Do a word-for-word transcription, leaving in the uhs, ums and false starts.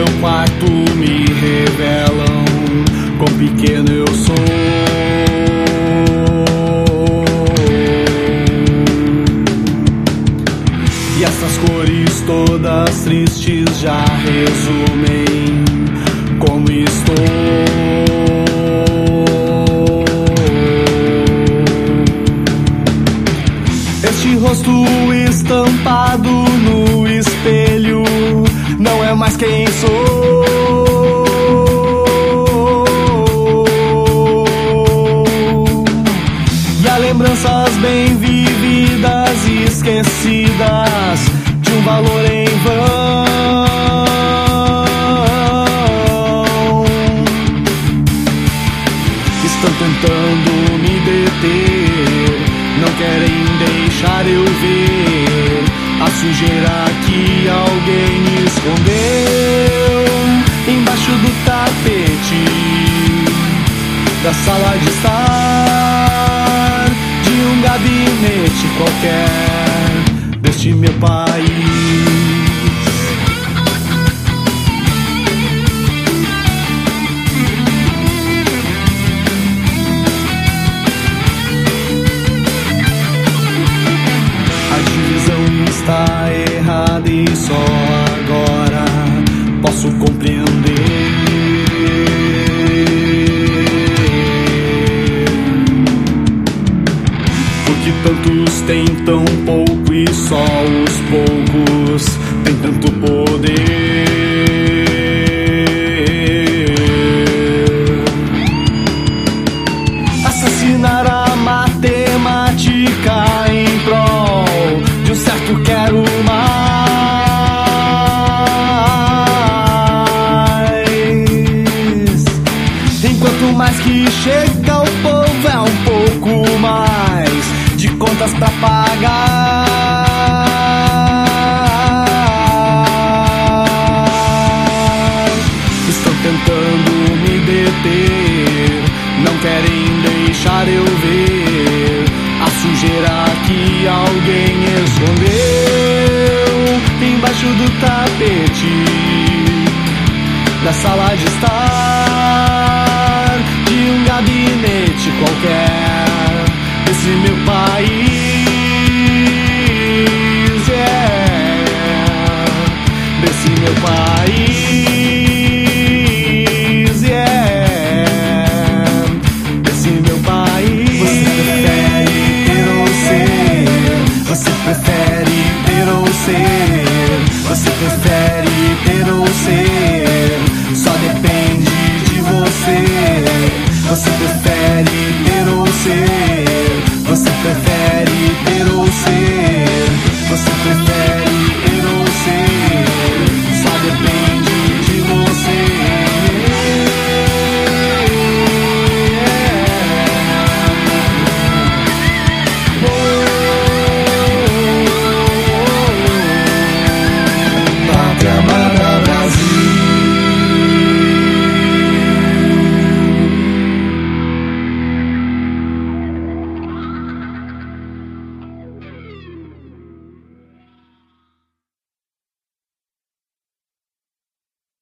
meu quarto me revelam quão pequeno eu sou. E essas cores todas tristes já resumem como estou. Este rosto estampado no espelho não é mais quem sou. E há lembranças bem vividas e esquecidas de um valor em vão. Estão tentando me deter, não querem deixar eu ver a sujeira que alguém escondeu embaixo do tapete da sala de estar de um gabinete qualquer deste meu país. Está errada e só agora posso compreender. Porque tantos têm tão pouco e só os poucos têm tanto poder. Assassinar a matemática em prol de um certo quero mais. Enquanto mais que chega o povo é um pouco mais de contas pra pagar. Estão tentando me deter, não querem deixar eu ver a sujeira que alguém escondeu embaixo do tapete da sala de estar de um gabinete qualquer desse meu país.